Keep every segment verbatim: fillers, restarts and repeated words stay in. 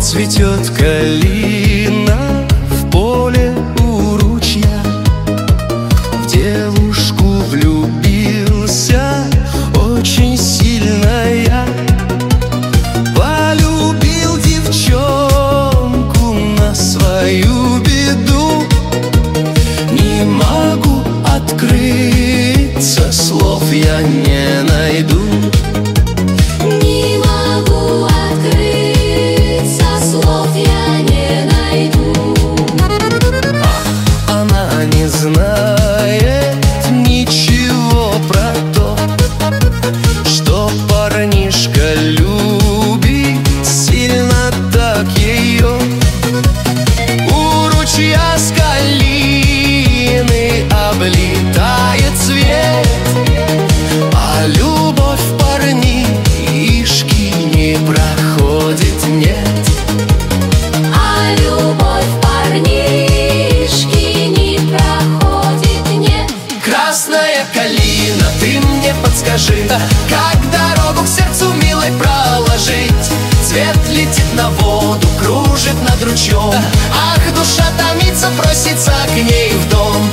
цветет калина в поле у ручья. В девушку влюбился очень сильно я. Полюбил девчонку на свою беду. Не могу открыться, слов я не найду. Не могу открыться, слов я не найду. Она не знает ничего про то, что парнишка любит сильно так ее. У ручья с калины облетает цвет, а любовь парнишки не проходит, нет. А любовь парнишки не проходит, нет. Красная калина, ты мне подскажи, как дорогу к сердцу милой проложить? Цвет летит на воду, кружит над ручьем. Ах, душа томится, просится к ней в дом.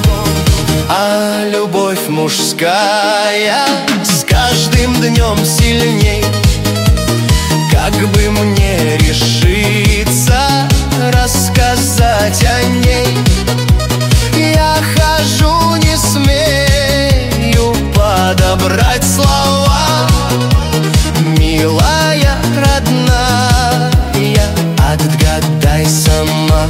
А любовь мужская с каждым днем сильней. Как бы мне решиться рассказать о ней? Я хожу, не смею подобрать слова. Милая, родная, отгадай сама.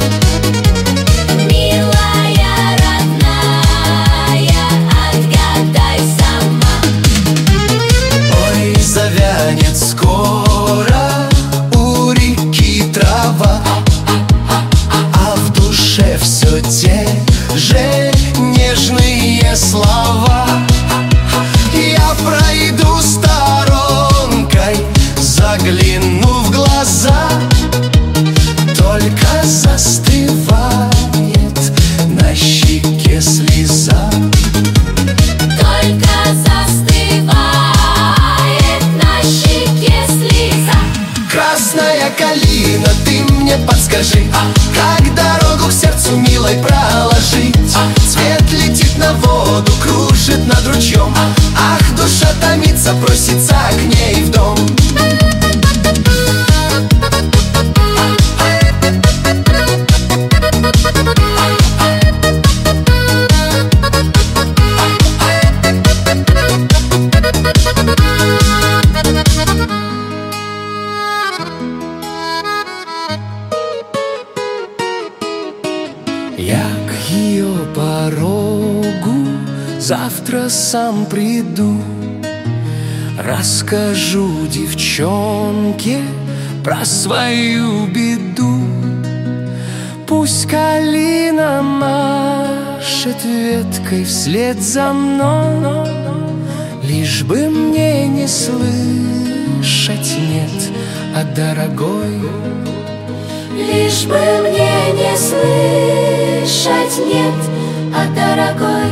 Милая, родная, отгадай сама. Ой, завянет скоро у реки трава, а в душе все те же нежные слова. Я пройду сторонкой, загляну в глаза, только застывает на щеке слеза. Только застывает на щеке слеза. Красная калина, ты мне подскажи, как дорогу к сердцу милой проложить? Цвет летит на воду, кружит над ручьем. Ах, душа томится, просится к ней в дом. Я к ее порогу завтра сам приду, расскажу девчонке про свою беду. Пусть калина машет веткой вслед за мной, лишь бы мне не слышать нет, а дорогой. Лишь бы мне не слышать нет, а дорогой.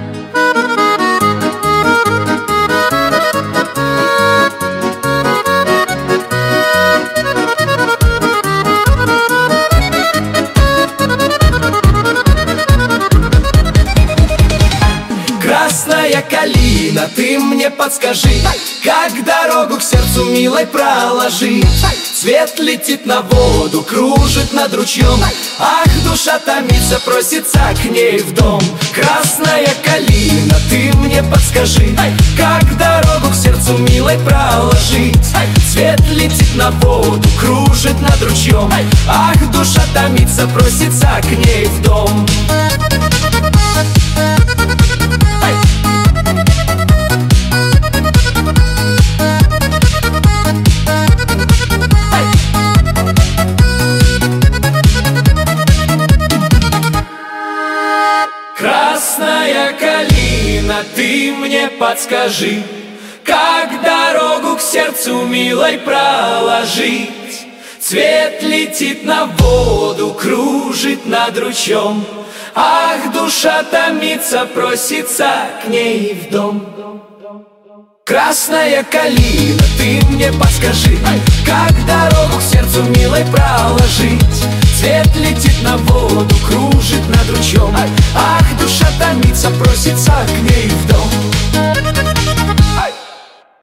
Красная калина, ты мне подскажи, как дорогу к сердцу милой проложить? Цвет летит на воду, кружит над ручьем. Ах, душа томится, просится к ней в дом. Красная калина, ты мне подскажи, как дорогу к сердцу милой проложить? Цвет летит на воду, кружит над ручьем. Ах, душа томится, просится к ней в дом. Красная калина, ты мне подскажи, как дорогу к сердцу милой проложить? Цвет летит на воду, кружит над ручьем. Ах, душа томится, просится к ней в дом. Красная калина, ты мне подскажи, как дорогу к сердцу милой проложить? Свет летит на воду, кружит над ручьем. Ах, душа томится, просится к ней в дом.